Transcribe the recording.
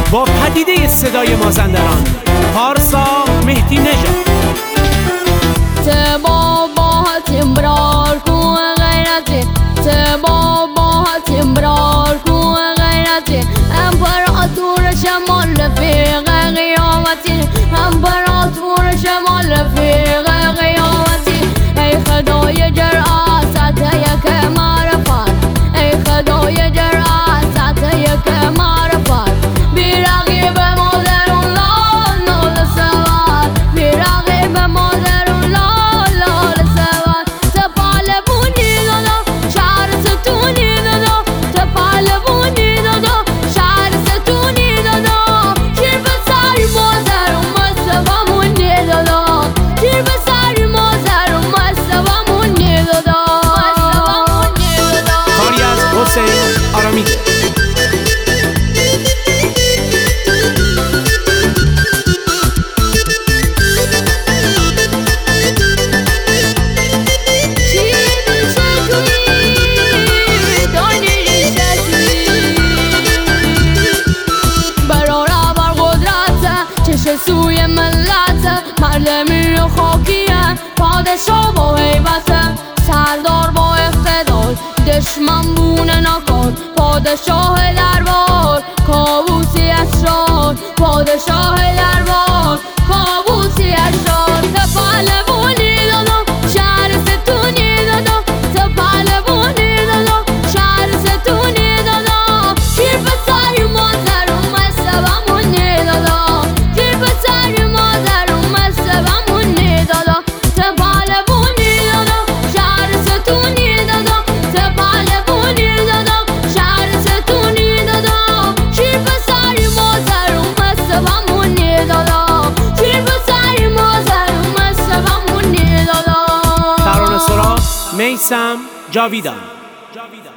با پدیده صدای مازندران پارسا مهدی نژاد. تباباتیم برار کو غیرتی، تباباتیم برار کو غیرتی، امپراتور شمال رفیق قیامتی، امپراتور شمال رفیق قیامتی. ای خدای جرأت یک معرفت، ای خدای جرأت یک معرفت. بی رقیب ما در اون لال سوار، بی رقیب ما در اون لال سوار. تپال بونی دادا شهر ستونی دادا، تپال بونی دادا شهر ستونی دادا. شیر به سر ما در اون مستوامونی دادا، شیر به سر ما در اون مستوامونی دادا. کاری از حسین آرامیده. سوی ملت مردمی و خاکیه، پادشاه با هیبت، سردار با اقتدار، دشمن بونه نکن پادشاه دربار. کابوسی اشرار پادشاه دربار، کابوسی اشرار. تپال بونی دادا شهر ستونی دادا، تپال بونی دادا شهر ستونی دادا. شیر به سر ما در اون مستوامونی دادا، میثم جاویدان.